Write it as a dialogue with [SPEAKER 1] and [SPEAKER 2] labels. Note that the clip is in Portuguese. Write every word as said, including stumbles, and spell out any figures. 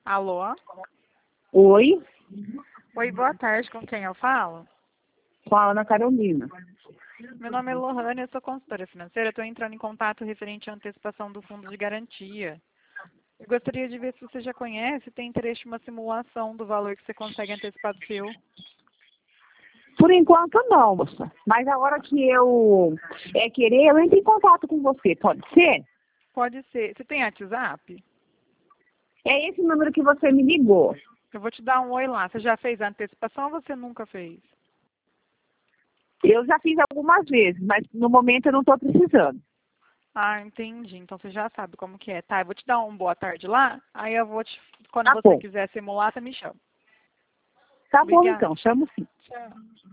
[SPEAKER 1] Alô?
[SPEAKER 2] Oi,
[SPEAKER 1] Oi, boa tarde. Com quem eu falo?
[SPEAKER 2] com a Ana Carolina.
[SPEAKER 1] Meu nome é Lohane, eu sou consultora financeira. Estou entrando em contato referente à antecipação do fundo de garantia. Eu gostaria de ver se você já conhece e tem interesse em uma simulação do valor que você consegue antecipar do seu.
[SPEAKER 2] Por enquanto não, moça. Mas a hora que eu é, querer, eu entro em contato com você, pode ser?
[SPEAKER 1] Pode ser. Você tem WhatsApp?
[SPEAKER 2] É esse número que você me ligou.
[SPEAKER 1] Eu vou te dar um oi lá. Você já fez a antecipação ou você nunca fez?
[SPEAKER 2] Eu já fiz algumas vezes, mas no momento eu não estou precisando.
[SPEAKER 1] Ah, entendi. Então você já sabe como que é. Tá, eu vou te dar um boa tarde lá. Aí eu vou te... Quando
[SPEAKER 2] Tá
[SPEAKER 1] você
[SPEAKER 2] bom.
[SPEAKER 1] quiser simular, você me chama.
[SPEAKER 2] Tá bom
[SPEAKER 1] Obrigada.
[SPEAKER 2] então, chamo sim.
[SPEAKER 1] Tchau.